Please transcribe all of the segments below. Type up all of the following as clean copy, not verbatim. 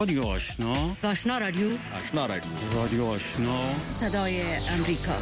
رادیو آشنا، آشنا رادیو، آشنا رادیو، رادیو آشنا، صدای امریکا.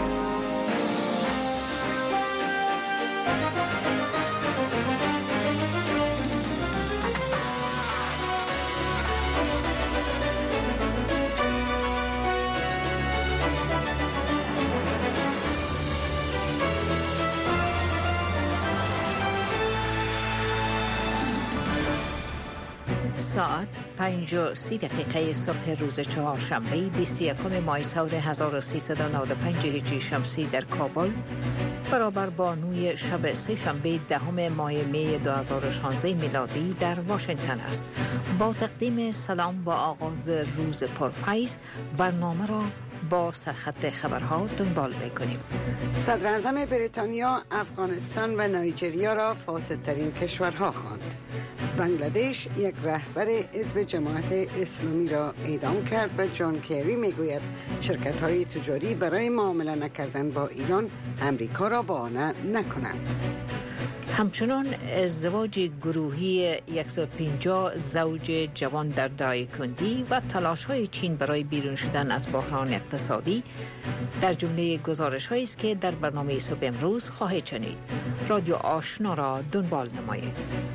ساعت 5:30 صبح روز چهارشنبه 21 ماه سال 1395 هجری شمسی در کابل برابر با نوی شب سه‌شنبه 10 ماه می 2016 میلادی در واشنگتن است. با تقدیم سلام و آغاز روز پرفیض برنامه را با سرخط خبرها دنبال می‌کنیم. صدر اعظم بریتانیا افغانستان و نایجریا را فاسدترین کشورها خواند. بنگلادش یک رهبر حزب جماعت اسلامی را اعدام کرد و جان کری میگوید شرکت‌های تجاری برای معامله نکردن با ایران امریکا را بهانه نکنند. همچنان ازدواج گروهی 150 زوج جوان در دایکنندی و تلاش‌های چین برای بیرون شدن از بحران اقتصادی در جمله گزارش‌هایی است که در برنامه صبح امروز خواهید شنید. رادیو آشنا را دنبال نمایید.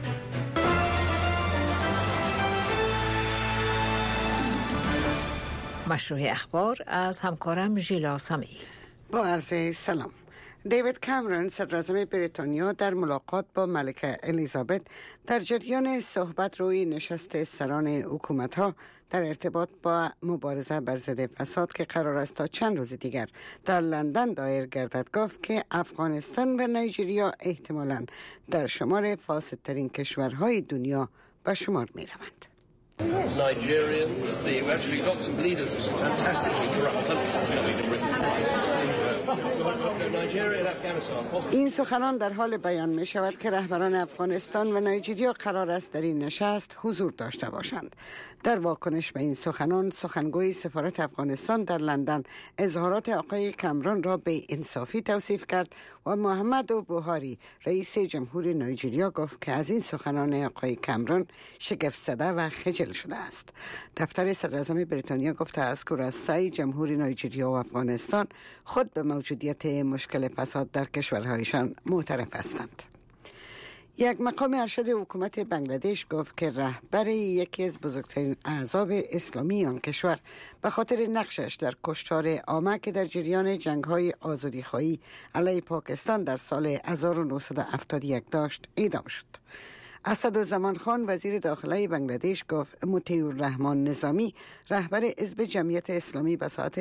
مشروع اخبار از همکارم ژیلا سمی. با عرض سلام. دیوید کامرون صدر اعظم بریتانیا در ملاقات با ملکه الیزابت در جریان صحبت روی نشست سران حکومت‌ها در ارتباط با مبارزه بر ضد فساد که قرار است تا چند روز دیگر در لندن دایر گردد گفت که افغانستان و نایجریا احتمالاً در شمار فاسدترین کشورهای دنیا به شمار می‌روند. Nigerians, they've actually got some leaders of some fantastically corrupt countries coming to Britain. این سخنان در حال بیان می شود که رهبران افغانستان و نایجریا قرار است در این نشست حضور داشته باشند. در واکنش به این سخنان، سخنگوی سفارت افغانستان در لندن اظهارات آقای کامرون را به انصافی توصیف کرد و محمد بوهاری رئیس جمهور نایجریا گفت که از این سخنان آقای کامرون شگفت زده و خجل شده است. دفتر صدر اعظم بریتانیا گفته است که رؤسای جمهور نایجریا و افغانستان خود به موجودیت مشکل فساد در کشورهایشان معترف هستند. یک مقام ارشد حکومت بنگلادش گفت که رهبر یکی از بزرگترین احزاب اسلامی آن کشور به خاطر نقشش در کشتار عامه که در جریان جنگ‌های آزادی‌خواهی علیه پاکستان در سال 1971 داشت اعدام شد. اسدالزمان خان وزیر داخلی بنگلادش گفت مطیع الرحمن نظامی رهبر حزب جمعیت اسلامی به ساعت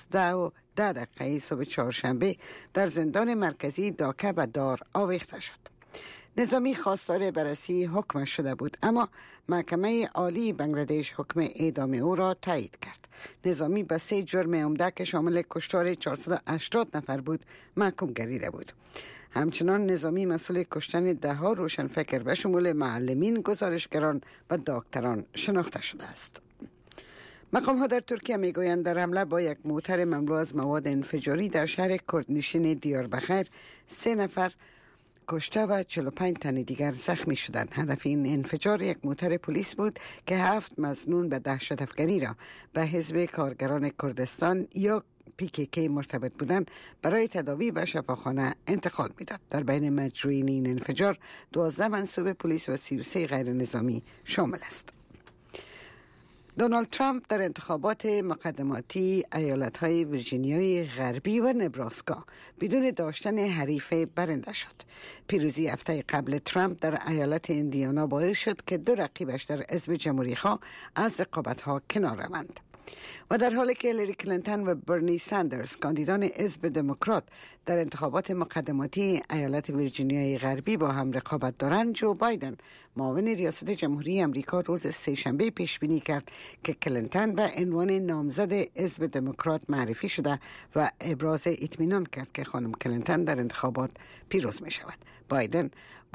12:10 صبح چهارشنبه در زندان مرکزی داکه و دار آویخته شد. نظامی خواستار بررسی حکم شده بود اما محکمه عالی بنگلادش حکم اعدام او را تایید کرد. نظامی به 3 جرم عمده که شامل کشتار 480 نفر بود محکوم گردیده بود. همچنان نظامی مسئول کشتن 10 روشنفکر به شمول معلمین، گزارشگران و دکتران شناخته شده است. مقام ها در ترکیه میگویند در حمله با یک موتر مملو از مواد انفجاری در شهر کردنشین دیاربکر 3 نفر کشته و 45 تن دیگر زخمی شدند. هدف این انفجار یک موتر پلیس بود که 7 مظنون به دهشت افکنی را به حزب کارگران کردستان یا PKK مرتبط بودند برای تداوی به شفاخانه انتقال میداد. در بین مجروحین این انفجار 12 منصوب پلیس و 33 غیر نظامی شامل است. دونالد ترامپ در انتخابات مقدماتی ایالت‌های ویرجینیای غربی و نبراسکا بدون داشتن حریف برنده شد. پیروزی هفته قبل ترامپ در ایالت ایندیانا باعث شد که 2 رقیبش در حزب جمهوری‌خواه از رقابت‌ها کنار روند. و در حالی که هیلاری کلینتون و برنی ساندرز کاندیدان حزب دموکرات در انتخابات مقدماتی ایالت ویرجینیای غربی با هم رقابت دارند، جو بایدن معاون ریاست جمهوری آمریکا روز سه‌شنبه پیش بینی کرد که کلینتون به عنوان نامزد حزب دموکرات معرفی شده و ابراز اطمینان کرد که خانم کلینتون در انتخابات پیروز می شود. بایدن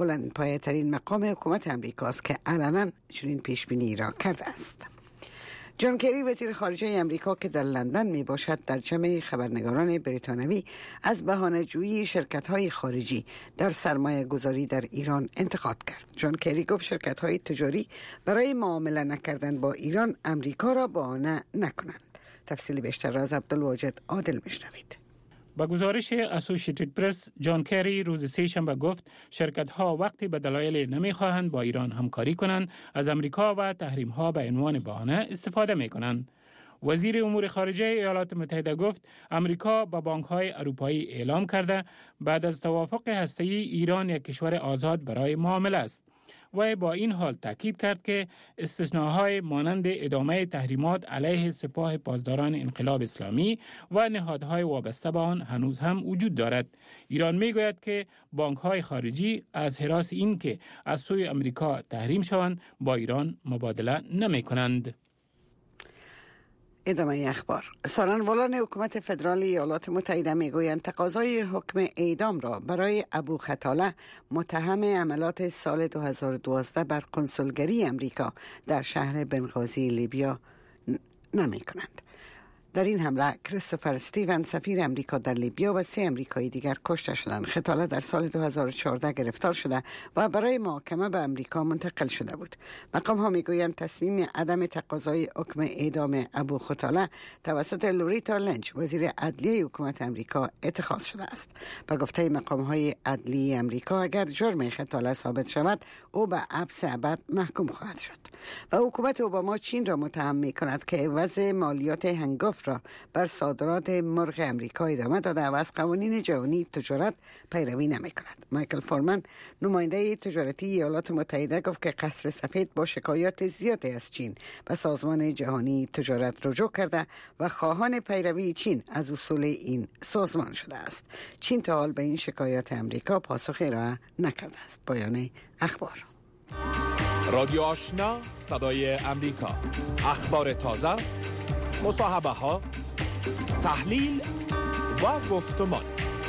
بلندپایه‌ترین مقام حکومت آمریکا است که علنا چنین پیش بینی را کرده است. جان کری وزیر خارجه امریکا که در لندن می باشد در جمع خبرنگاران بریتانوی از بهانه‌جویی شرکت‌های خارجی در سرمایه گذاری در ایران انتقاد کرد. جان کری گفت شرکت‌های تجاری برای معامله نکردن با ایران امریکا را بهانه نکنند. تفصیل بیشتر از عبدالواجد عادل میشنوید. با گزارش اسوسییتد پرس، جان کری روز سه‌شنبه گفت شرکت‌ها وقتی به دلایل نمی‌خواهند با ایران همکاری کنند از امریکا و تحریم‌ها به عنوان بهانه استفاده می‌کنند. وزیر امور خارجه ایالات متحده گفت امریکا با بانک‌های اروپایی اعلام کرده بعد از توافق هسته‌ای ایران یک کشور آزاد برای معامله است. و با این حال تاکید کرد که استثناء‌های مانند ادامه تحریمات علیه سپاه پاسداران انقلاب اسلامی و نهادهای وابسته به آن هنوز هم وجود دارد. ایران می‌گوید که بانک‌های خارجی از حراس این که از سوی امریکا تحریم شوند با ایران مبادله نمی‌کنند. ادامه اخبار. سخنگویان حکومت فدرال ایالات متحده میگویند تقاضای حکم اعدام را برای ابو خطاله متهم عملات سال 2012 بر کنسولگری امریکا در شهر بنغازی لیبیا نمی کنند. در این حمله کریستوفر استیون سفیر امریکا در لیبیا و 3 امریکایی دیگر کشته شدند. خطاله در سال 2014 گرفتار شده و برای محاکمه به امریکا منتقل شده بود. مقام ها میگویند تصمیم عدم تقاضای حکم اعدام ابو خطاله توسط لوریتا لنچ وزیر عدلیه حکومت امریکا اتخاذ شده است. به گفته مقام های عدلی امریکا اگر جرم خطاله ثابت شود او به حبس ابد محکوم خواهد شد. و حکومت اوباما چین را متهم می‌کند که وضع مالیات هنگفت را بر صادرات مرغ امریکا ادامه داده و از قوانین جهانی تجارت پیروی نمی‌کند. مایکل فورمن نماینده تجارتی ایالات متحده گفت که قصر سفید با شکایات زیادی از چین به سازمان جهانی تجارت رجوع کرده و خواهان پیروی چین از اصول این سازمان شده است. چین تا حال به این شکایات امریکا پاسخی ارائه نکرده است. پایان اخبار. رادیو آشنا، صدای امریکا. اخبار تازه، مصاحبه ها، تحلیل و گفتمان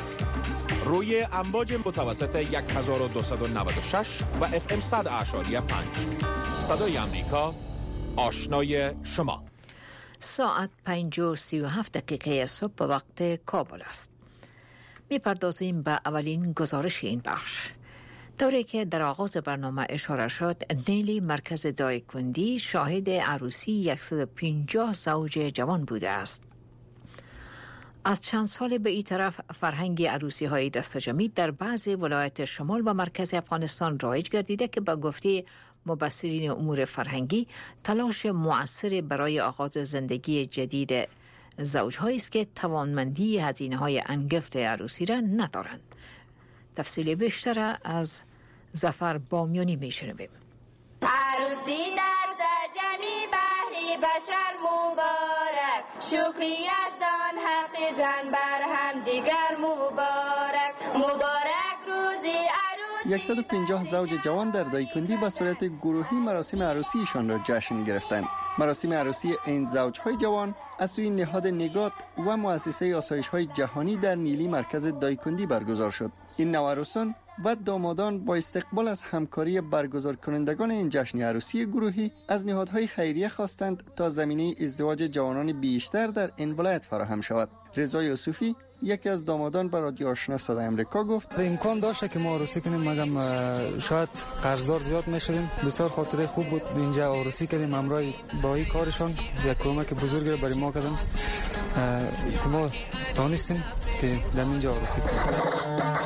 روی امواج متوسط 1296 و FM 100.5. صدای امریکا، آشنای شما. ساعت 5:37 صبح به وقت کابل است. می‌پردازیم به اولین گزارش این بخش. طوری که در آغاز برنامه اشاره شد، نیلی مرکز دایکندی شاهد عروسی 150 زوج جوان بوده است. از چند سال به این طرف فرهنگ عروسی های دستجمعی در بعضی ولایت شمال و مرکز افغانستان رایج گردیده که به گفته مبصرین امور فرهنگی تلاش مؤثر برای آغاز زندگی جدید زوجهایی است که توانمندی هزینه‌های انگفت عروسی را ندارند. تفصیل بیشتر از ظفر بامیانی میشنویم. عروسی دست جمعی بهری بشر مبارک، شکری از دان حق زن بر هم دیگر مبارک، مبارک روزی عروسی. 150 زوج جوان در دایکندی به صورت گروهی مراسم عروسیشان را جشن گرفتند. مراسم عروسی این زوجهای جوان از سوی نهاد نگات و مؤسسه آسایش‌های جهانی در نیلی مرکز دایکندی برگزار شد. این نوعروسان و دامادان با استقبال از همکاری برگزار کنندگان این جشن عروسی گروهی از نهادهای خیریه خواستند تا زمینه ازدواج جوانان بیشتر در این ولایت فراهم شود. رضا یوسفی یکی از دامادان به رادیو آشنا صدای امریکا گفت امکان داشته که ما عروسی کنیم، مگم شاید قرضدار زیاد میشدیم. بسیار خاطره خوب بود اینجا عروسی کردیم. همراه با این کارشان یک کمک بزرگی برای ما کردن که ما تانستیم که در اینجا عروسی کنیم.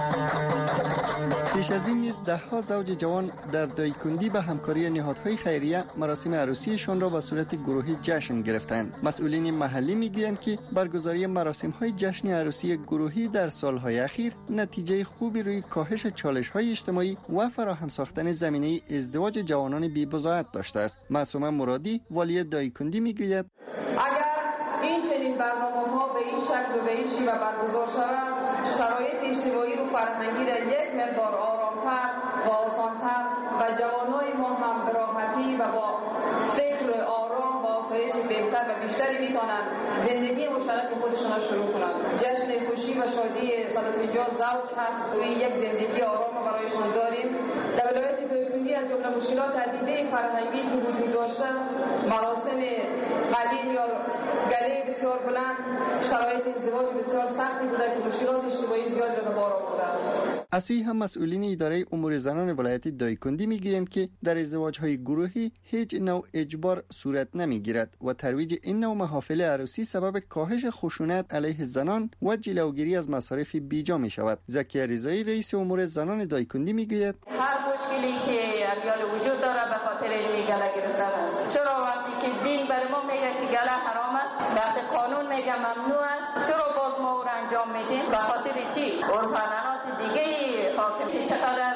پیش از این نیز ده ها زوج جوان در دایکندی به همکاری نهادهای خیریه مراسم عروسیشان را به صورت گروهی جشن گرفتند. مسئولین محلی میگویند که برگزاری مراسم‌های جشن عروسی گروهی در سالهای اخیر نتیجه خوبی روی کاهش چالش‌های اجتماعی و فراهم ساختن زمینه ازدواج جوانان بی‌بضاعت داشته است. معصومه مرادی والی دایکندی میگوید اگر این چنین برنامه‌ها به این شکل و به این شیوه برگزار شود، شرایط اجتماعی و فرهنگی را یک مقدار آرامتر و آسانتر و جوانای ما هم به راحتی و با فکر آرام و آسایش بهتر و بیشتری میتونن زندگی مشترک خودشون را شروع کنند. جشن خوشی و شادی 150 زوج هست و یک زندگی آرام برایشان داریم. در ولایت دایکندی از جمله مشکلات عدیده فرهنگی که وجود داشته، مراسم بسیار گله بسیار بلند، شرایط ازدواج بسیار سختی بوده که مشکلات اجتماعی زیاد را به بار آورده. از سوی هم مسئولین اداره امور زنان ولایت دایکندی میگویند که در ازدواج‌های گروهی هیچ نوع اجبار صورت نمیگیرد و ترویج این نوع محافل عروسی سبب کاهش خشونت علیه زنان و جلوگیری از مصارف بیجا می شود. زکیه رضایی رئیس امور زنان دایکندی میگوید هر مشکلی که امیال وجود داره به خاطر این گله گرفتن است. چرا وقتی که دین بر ما میگه که گله حرام است، وقتی قانون میگه ممنوع است، چرا باز ما اون انجام میدیم؟ به خاطر چی؟ عرفانات دیگه حاکم که چقدر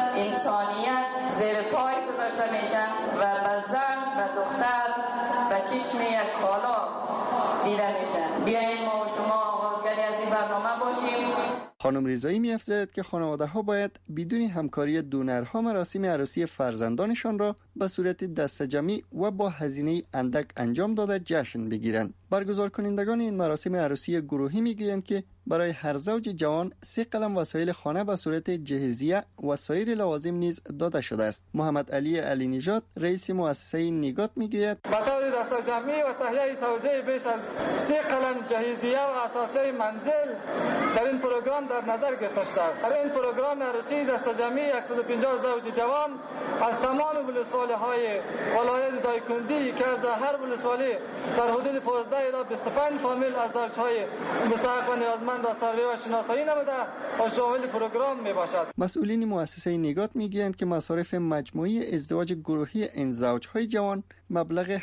انسانیت زیر پای گذاشته میشه و به زن و دختر به چشم یک کالا دیده میشه. بیاین ما و شما آغازگری از این برنامه باشیم. خانم رضایی می‌افزاید که خانواده‌ها باید بدون همکاری دونرها مراسم عروسی فرزندانشان را به صورت دسته‌جمعی و با هزینه اندک انجام داده جشن بگیرند. برگزار کنندگان این مراسم عروسی گروهی میگویند که برای هر زوج جوان 3 قلم وسایل خانه به صورت جهیزیه و سایر لوازم نیز داده شده است. محمد علی علی نژاد رئیس مؤسسه نگات میگوید به طور دسته‌جمعی و تهیه توزیع بیش از 3 قلم جهیزیه و اساسیه منزل در این پروگرام در نظر گرفته شده است. در این پروگرام عروسی دسته‌جمعی 150 زوج جوان از تمام ولسوالی‌های ولایت دایکندی که از هر ولسوالی در حدود 15 الی 25 فامیل از زوج‌های مستحق و نیازمند را سروی و شناسایی نموده و شامل پروگرام میباشد. مسئولین مؤسسه نگات میگویند که مصارف مجموعی ازدواج گروهی این زوج‌های جوان مبلغ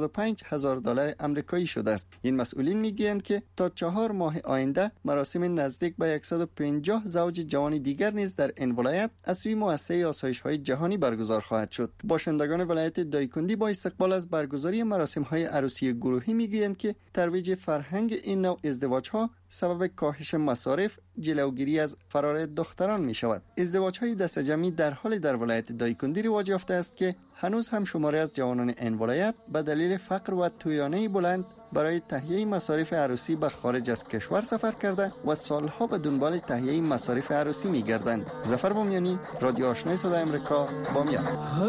$75,000 آمریکایی شده است. این مسئولین میگویند که تا 4 ماه آینده مراسم نزدیک به 150 زوج جوان دیگر نیز در این ولایت از سوی مؤسسه آسایش‌های جهانی برگزار خواهد شد. باشندگان ولایت دایکندی با استقبال از برگزاری مراسم‌های عروسی گروهی میگویند که ترویج فرهنگ این نوع ازدواج‌ها سبب کاهش مصارف، جلوگیری از فرار دختران می شود. ازدواج‌های دسته‌جمعی در حال در ولایت دایکندی رواج یافته است که هنوز هم شماره از جوانان این ولایت به دلیل فقر و تویانه بلند برای تهیه مصارف عروسی به خارج از کشور سفر کرده و سالها به دنبال تهیه مصارف عروسی می گردند. ظفر بامیانی، رادیو آشنای صدای آمریکا، بامیان.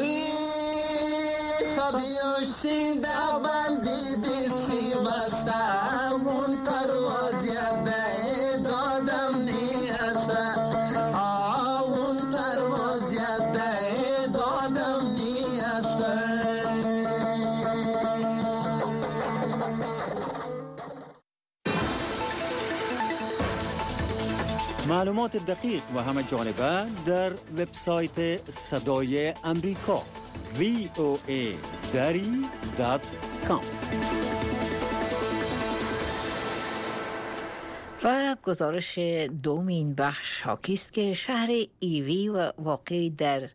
معلومات دقیق و همه جانبه در وبسایت صدای امریکا voa.com. و گزارش دومین بخش حاکی است که شهر ایوی و واقع در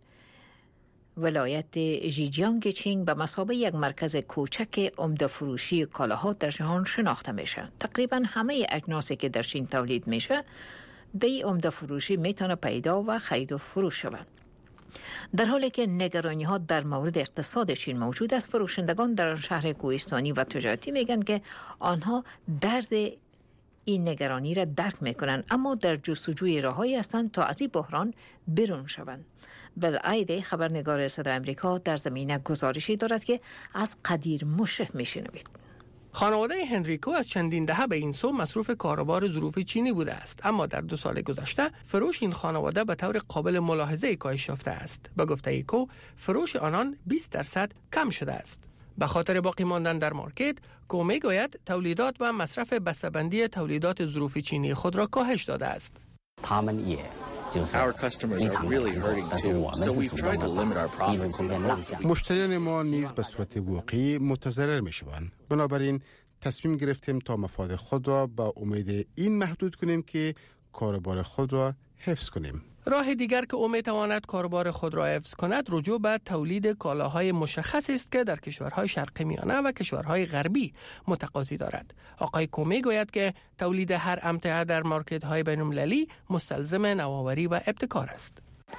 ولایت ژیجیانگ چین به مثابه یک مرکز کوچک عمده فروشی کالاها در جهان شناخته میشه. تقریبا همه اجناسی که در چین تولید میشه در عمده فروشی میتونه پیدا و خرید و فروش شود. در حالی که نگرانی ها در مورد اقتصاد چین موجود است، فروشندگان در شهر کوهستانی و تجارتی میگن که آنها درد این نگرانی را درک میکنن، اما در جستجوی راههایی هستند تا از این بحران بیرون شوند. بالعاده خبرنگار صدای آمریکا در زمینه گزارشی دارد که از قدیر مشرف میشنوید. خانواده هنریکو از چندین دهه به این سو مصروف کاروبار ظروف چینی بوده است، اما در 2 سال گذشته فروش این خانواده به طور قابل ملاحظه کاهش یافته است. به گفته ایکو فروش آنان 20% کم شده است. به خاطر باقی ماندن در مارکت، کو میگوید تولیدات و مصرف بسته‌بندی تولیدات ظروف چینی خود را کاهش داده است. Our customers are really hurting too, so we've tried to limit our profits. مشتریان ما نیز به صورت واقعی متضرر می‌شوند. بنابراین تصمیم گرفتیم تا مفاد خود را با امید این محدود کنیم که کاروبار خود را حفظ کنیم. راه دیگر که او میتواند کاروبار خود را حفظ کند رجوع به تولید کالاهای مشخص است که در کشورهای شرق میانه و کشورهای غربی متقاضی دارد. آقای کو میگوید که تولید هر امتحه در مارکت‌های بین‌المللی مستلزم نوآوری و ابتکار است.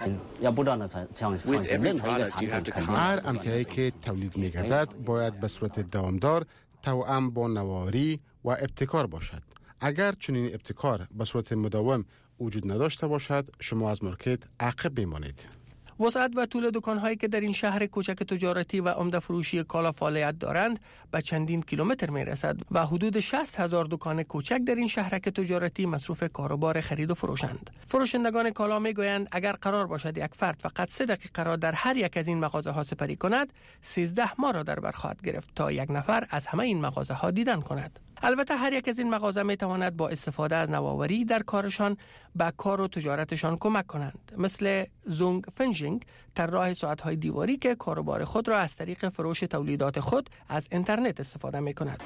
هر امتحه‌ای که تولید می‌گردد باید به صورت دوامدار توأم با نوآوری و ابتکار باشد. اگر چنین ابتکار به صورت مداوم وجود نداشته باشد، شما از مارکت عقب میمانید. وسعت و طول دکان‌هایی که در این شهر کوچک تجارتی و عمده فروشی کالا فعالیت دارند به چندین کیلومتر می‌رسد و حدود 60,000 دکان کوچک در این شهرک تجارتی مصروف کاروبار خرید و فروشند. فروشندگان کالا می‌گویند اگر قرار باشد یک فرد فقط 3 دقیقه را در هر یک از این مغازه‌ها سپری کند، 13 ماه را در بر خواهد گرفت تا یک نفر از همه این مغازه‌ها دیدن کند. البته هر یک از این مغازه می تواند با استفاده از نوآوری در کارشان به کار و تجارتشان کمک کنند، مثل زونگ فنجینگ، طراح ساعت‌های دیواری که کاروبار خود را از طریق فروش تولیدات خود از اینترنت استفاده می کند.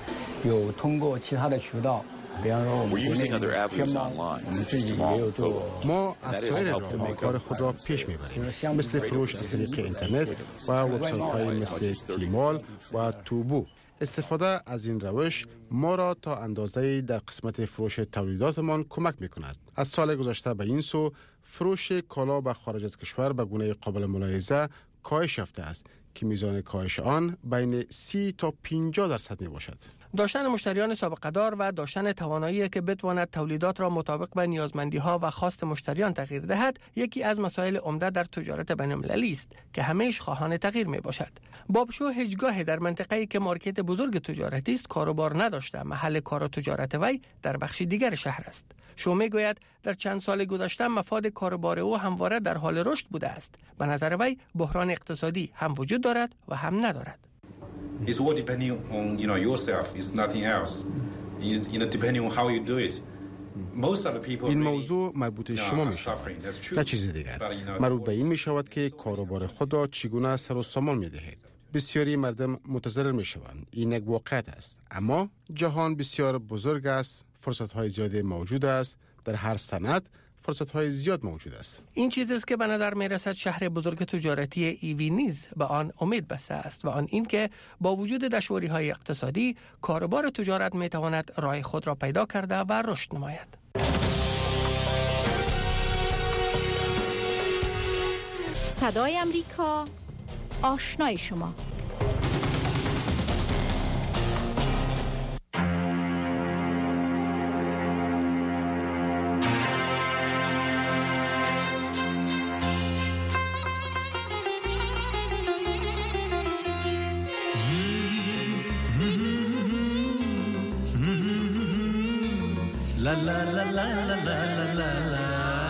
ما از سایر راه‌ها کار خود را پیش میبریم، مثل فروش از طریق اینترنت و وبسایت‌های مثل تیمال و توبو. استفاده از این روش ما را تا اندازه‌ای در قسمت فروش تولیداتمان کمک می‌کند. از سال گذشته به این سو فروش کالا به خارج از کشور به گونه قابل ملاحظه کاهش یافته است که میزان کاهش آن بین 30 تا 50% میباشد. داشتن مشتریان سابقه دار و داشتن توانایی که بتواند تولیدات را مطابق به نیازمندی‌ها و خواست مشتریان تغییر دهد، یکی از مسائل عمده در تجارت بین‌المللی است که همیشه خواهان تغییر میباشد. بابشو هیچگاه در منطقه‌ای که مارکت بزرگ تجارتی است کاروبار نداشته، محل کار و تجارت وی در بخش دیگر شهر است. شو میگوید در چند سال گذشته مفاد کاروبار او همواره در حال رشد بوده است. به نظر وی بحران اقتصادی هم وجود دارد و هم ندارد. It's all depending on yourself. It's nothing else. Depending on how you do it. این موضوع مربوط شما می شود، نه چیز دیگر. مربوط به این می شود که کاروبار خود را چگونه سر و سامان می دهید. بسیاری مردم متضرر می شوند. این یک واقعیت است. اما جهان بسیار بزرگ است. فرصت های زیاد موجود است. در هر صنعت فرصت‌های زیاد موجود است. این چیزی است که به نظر می‌رسد شهر بزرگ تجارتی ایوی نیز به آن امید بسته است و آن این که با وجود دشواری‌های اقتصادی کاروبار تجارت می‌تواند راه خود را پیدا کرده و رشد نماید. صدای امریکا، آشنای شما. La la la la la la la la.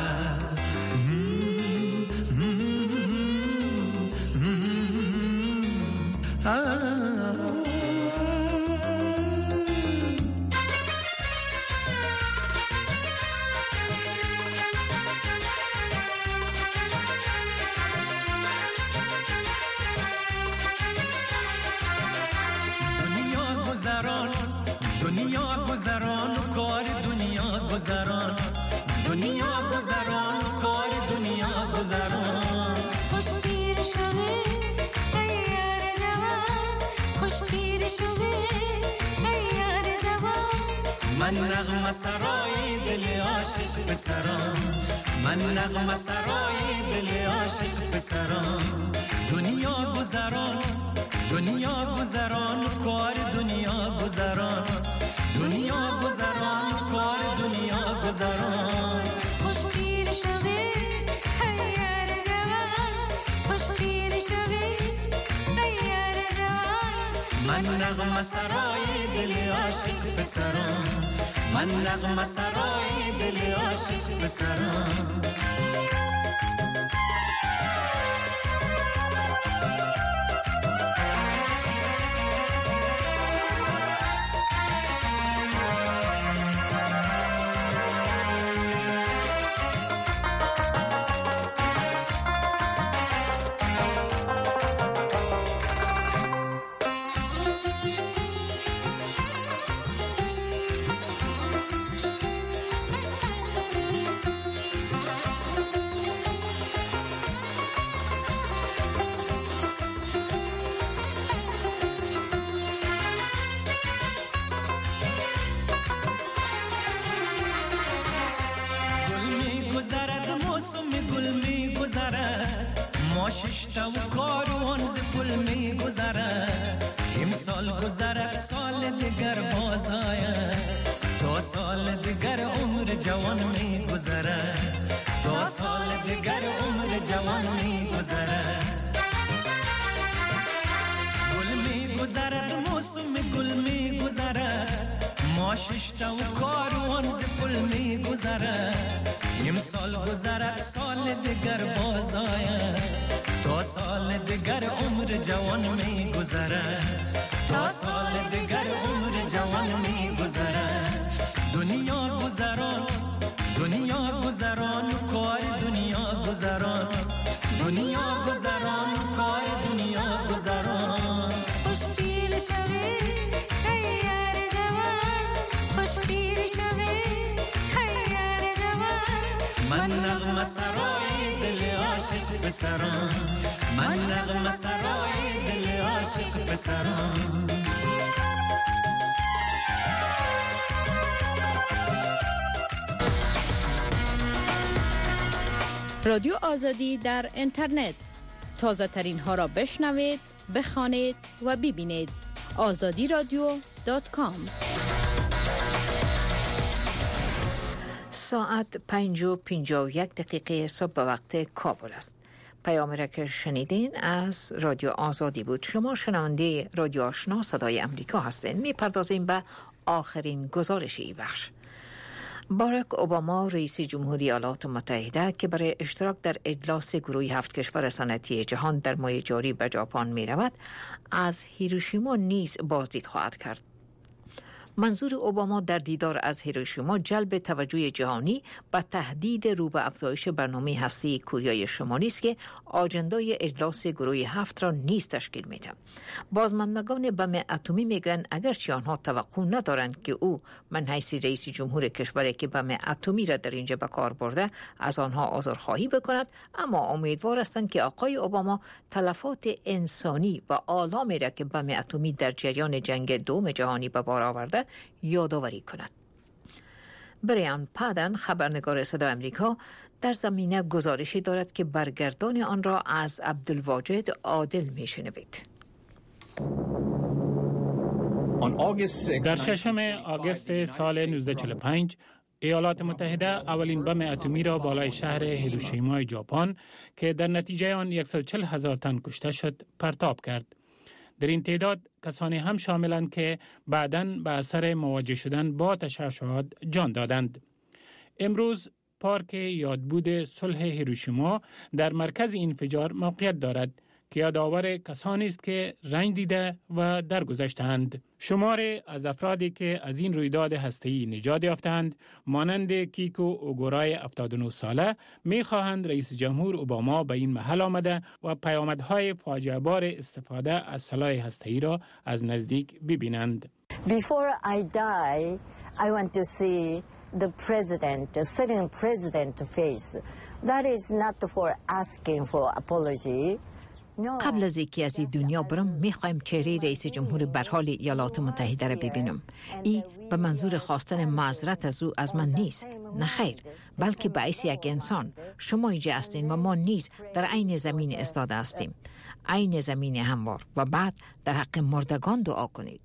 دنیا گذران و کار دنیا گذران، دنیا گذران و کار دنیا گذران. خوش پیر شوه ای یار جوان، خوش پیر شوه ای یار جوان. من نغمه سرای دل عاشق پسران، من نغمه سرای دل عاشق پسران. دنیا گذران، دنیا گذران و کار دنیا گذران، دنیا گذران و کار دنیا گذران. خوش پیر شوی ای یار جوان، خوش پیر شوی ای یار جوان. من نغمه سرای دل عاشق پسران، من نغمه سرای دل عاشق پسران. ششتا و کاروان ز پل می گذرد، امسال گذرد سال دیگر باز آید، تا سال دیگر عمر جوان می گذرد، تا سال دیگر عمر جوان می گذرد. گذرد موسم گل می گذرد ما ششتا و کاروان ز پل می گذرد امسال گذرد سال دیگر باز آید تا سال دیگر عمر جوان می گذرد تا سال دیگر عمر جوان می گذرد دنیا گذران دنیا گذران و کار دنیا گذران دنیا گذران و کار دنیا گذران خوش پیر شوی خیار جوان خوش پیر شوی خیار جوان من نغمه سرای دل عاشق پسران من نغمه سرای دل عاشق پسران رادیو آزادی در اینترنت تازه ترین ها را بشنوید، بخوانید و ببینید. azadiradyo.com. ساعت 5:51 صبح به وقت کابل است. پیام را که شنیدین از رادیو آزادی بود. شما شنونده رادیو آشنا صدای امریکا هستین. میپردازیم به آخرین گزارش این بخش. باراک اوباما رئیس جمهوری ایالات متحده که برای اشتراک در اجلاس گروه 7 کشور صنعتی جهان در ماه جاری به ژاپن می رود، از هیروشیما نیز بازدید خواهد کرد. منظور اوباما در دیدار از هیروشیما جلب توجه جهانی به تهدید رو به افزایش برنامه هسته‌ای کره شمالی است که آجندای اجلاس گروه 7 را نیز تشکیل می‌دهد. بازماندگان بم اتمی میگویند اگرچه آنها توقع ندارند که او من حیث رئیس جمهور کشوری که بم اتمی را در اینجا به کار برده از آنها عذرخواهی بکند، اما امیدوار هستند که آقای اوباما تلفات انسانی و آلامی را که بم اتمی در جریان جنگ دوم جهانی به بار آورده یادآوری کند. بریان پادن خبرنگار صدای امریکا در زمینه گزارشی دارد که برگردان آن را از عبدالواجد عادل میشنوید. در 6 آگوست سال 1945 ایالات متحده اولین بم اتمی را بالای شهر هیروشیما ژاپن که در نتیجه آن 140,000 تن کشته شد پرتاب کرد. در این تعداد کسانی هم شاملند که بعداً به اثر مواجه شدن با تشعشعات جان دادند. امروز پارک یادبود صلح هیروشیما در مرکز انفجار موقعیت دارد که یادآور کسانی است که رنج دیده و درگذشتند. شماری از افرادی که از این رویداد هسته‌ای نجات یافتند مانند کیکو اوگورای 79 ساله می‌خواهند رئیس جمهور اوباما به این محل آمده و پیامدهای فاجعه بار استفاده از سلاح هسته‌ای را از نزدیک ببینند. Before I die, I want to see the sitting president face. That is not for asking for apology. قبل از اینکه از این دنیا برم میخوایم چهره رئیس جمهور برحال ایالات متحده را ببینم. این به منظور خواستن معذرت از او از من نیست، نه خیر، بلکه به حیث یک انسان. شما اینجا هستین و ما نیز در عین زمین ایستاده هستیم، عین زمین هموار، و بعد در حق مردگان دعا کنید.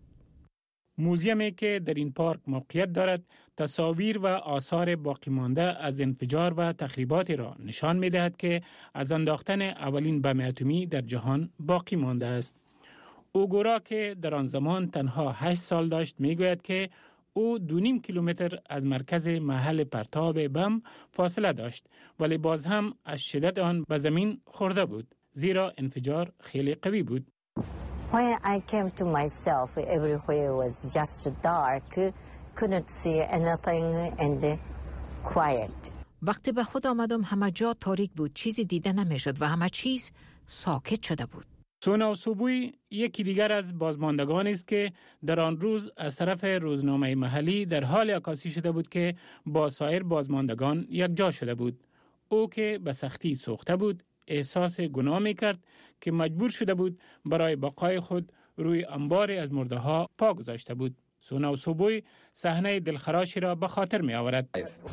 موزیومی که در این پارک موقعیت دارد تصاویر و آثار باقی مانده از انفجار و تخریبات را نشان می دهد که از انداختن اولین بم اتمی در جهان باقی مانده است. اوگورا که در آن زمان تنها 8 سال داشت می گوید که او 2.5 کیلومتر از مرکز محل پرتاب بم فاصله داشت، ولی باز هم از شدت آن به زمین خورده بود، زیرا انفجار خیلی قوی بود. When I came to myself, everywhere was just dark, couldn't see anything and quiet. وقتی به خود آمدم همه جا تاریک بود، چیزی دیده نمیشد و همه چیز ساکت شده بود. سونا سوبوی یکی دیگر از بازماندگان است که در آن روز از طرف روزنامه محلی در حال عکاسی شده بود که با سایر بازماندگان یک جا شده بود. او که به سختی سوخته بود احساس گناه می کرد که مجبور شده بود برای بقای خود روی انباری از مرده ها پا گذاشته بود. سونا سوبوی صحنه دلخراشی را به خاطر می آورد.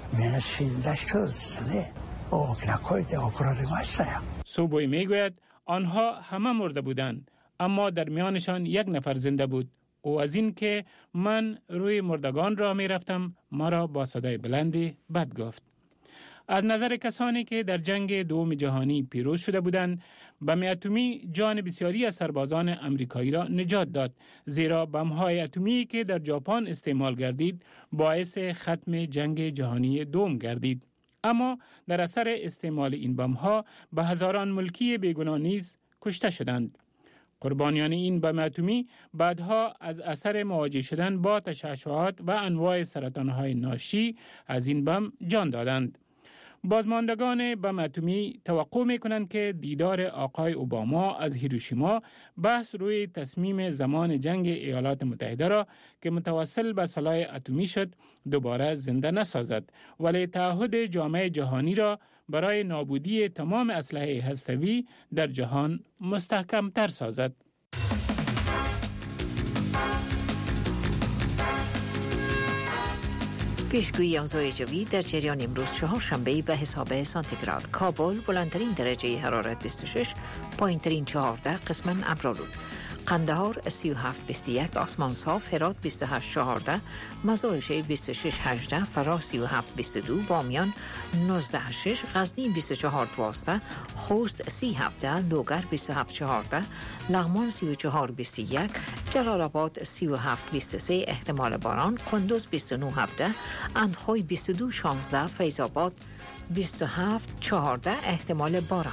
سوبوی می گوید آنها همه مرده بودند، اما در میانشان یک نفر زنده بود. او از این که من روی مردگان را می رفتم مرا با صدای بلندی بد گفت. از نظر کسانی که در جنگ دوم جهانی پیروز شده بودند، بم اتمی جان بسیاری از سربازان امریکایی را نجات داد، زیرا بم‌های اتمی که در ژاپن استعمال گردید باعث ختم جنگ جهانی دوم گردید. اما در اثر استعمال این بم‌ها به هزاران ملکی بیگناه نیز کشته شدند. قربانیان این بم اتمی بعدها از اثر مواجه شدن با تشعشعات و انواع سرطان‌های ناشی از این بم جان دادند. بازماندگان بم اتمی توقع می‌کنند که دیدار آقای اوباما از هیروشیما بحث روی تصمیم زمان جنگ ایالات متحده را که متوسل به سلاح اتمی شد دوباره زنده نسازد، ولی تعهد جامعه جهانی را برای نابودی تمام اسلحه هسته‌ای در جهان مستحکم‌تر سازد. پیشگویی اوضاع جوی در جریان امروز چهارشنبه به حساب سانتیگراد. کابل بلندترین درجه حرارت 26، پایینترین 14، قسماً ابرآلود. قندهار 37-21، آسمان صاف. هرات 28-14، مزار شریف 26-18، فراه 37-22، بامیان 19-6، غزنی 24-12، خوست 30-17، لوگر 27-14، لغمان 34-21، جلال آباد 37-23، احتمال باران. کندوز 29-17، اندخوی 22-16، فیض آباد 27-14، احتمال باران.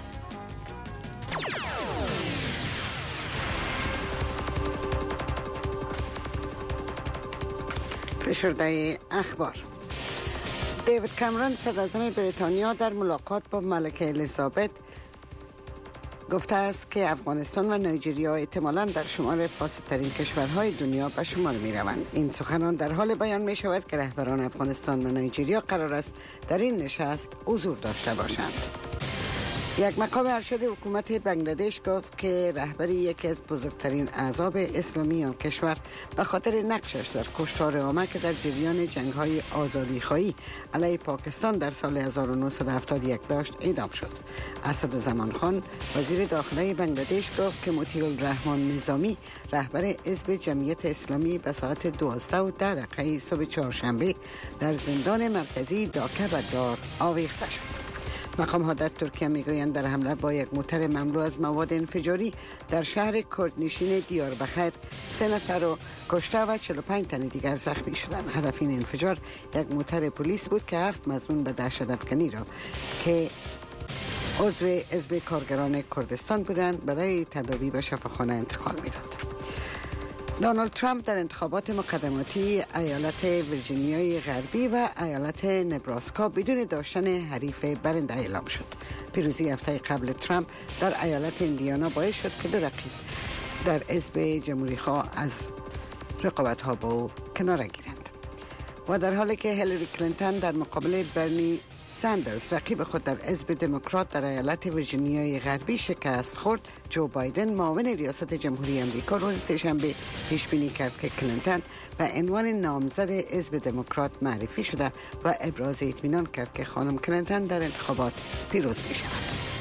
فشرده اخبار. دیوید کامرون صدراعظم بریتانیا در ملاقات با ملکه الیزابت گفته است که افغانستان و نایجریا احتمالاً در شمار فاسدترین کشورهای دنیا به شمار می روند. این سخنان در حال بیان می شود که رهبران افغانستان و نایجریا قرار است در این نشست حضور داشته باشند. یک مقام ارشد حکومت بنگلادش گفت که رهبری یکی از بزرگترین احزاب اسلامی آن کشور به خاطر نقشش در کشتار عامه که در جریان جنگ‌های آزادی‌خواهی علیه پاکستان در سال 1971 داشت اعدام شد. اسدالزمان خان وزیر داخله بنگلادش گفت که مطیع الرحمن نظامی رهبر حزب جمعیت اسلامی به ساعت 12:10 صبح چهارشنبه در زندان مرکزی داکه و دار آویخته شد. مقام ها در ترکیه میگویند در حمله با یک موتر مملو از مواد انفجاری در شهر کردنشین دیاربکر 3 نفر را کشته و 45 تن دیگر زخمی شدند. هدف این انفجار یک موتر پلیس بود که 7 مظنون به دهشت افکنی را که عضو حزب کارگران کردستان بودند برای تداوی به شفاخانه انتقال میداد. دونالد ترامپ در انتخابات مقدماتی ایالت ویرجینیای غربی و ایالت نبراسکا بدون داشتن حریف برنده اعلام شد. پیروزی هفته قبل ترامپ در ایالت ایندیانا باعث شد که 2 رقیب در حزب جمهوری‌خواه از رقابت‌ها با او کناره گیرند. و در حالی که هیلاری کلینتون در مقابل برنی ساندرز رقیب خود در حزب دموکرات در ایالت ویرجینیای غربی شکست خورد، جو بایدن معاون ریاست جمهوری آمریکا روز سه‌شنبه پیش بینی کرد که کلینتون به عنوان نامزد حزب دموکرات معرفی شده و ابراز اطمینان کرد که خانم کلینتون در انتخابات پیروز می شود.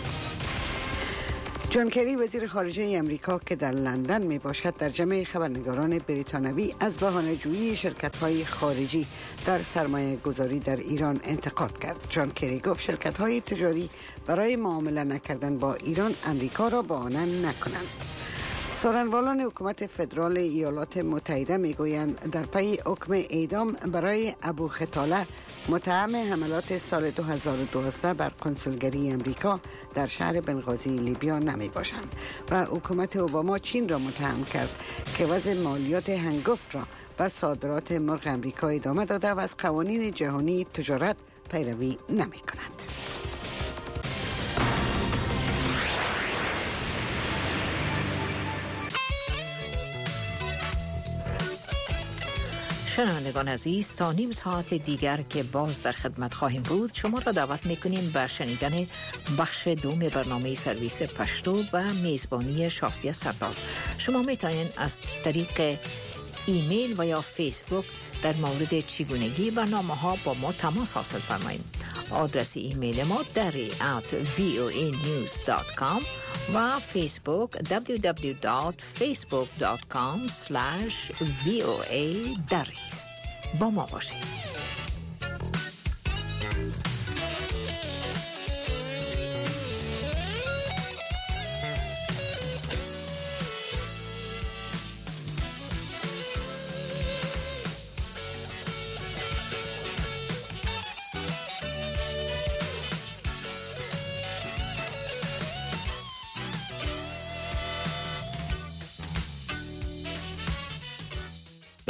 جان کری وزیر خارجه امریکا که در لندن می باشد در جمع خبرنگاران بریتانوی از بهانه‌جویی شرکت‌های خارجی در سرمایه گذاری در ایران انتقاد کرد. جان کری گفت شرکت‌های تجاری برای معامله نکردن با ایران امریکا را بهانه نکنند. سخنوران حکومت فدرال ایالات متحده میگویند در پی حکم اعدام برای ابو خطاله متهم حملات سال 2012 بر کنسولگری امریکا در شهر بنغازی لیبیا نمی باشند و حکومت اوباما چین را متهم کرد که وضع مالیات هنگفت را بر صادرات مرغ امریکا ادامه داده و از قوانین جهانی تجارت پیروی نمی کند. شنوندگان عزیز، تا نیم ساعت دیگر که باز در خدمت خواهیم بود شما را دعوت میکنیم به شنیدن بخش دوم برنامه سرویس پشتو و میزبانی شافیه سردار. شما میتونید از طریق ایمیل و یا فیسبوک در مورد چگونگی برنامه ها با ما تماس حاصل فرمایید. آدرس ایمیل ما dari@voanews.com و فیسبوک www.facebook.com/voa dari است. با ما باشید.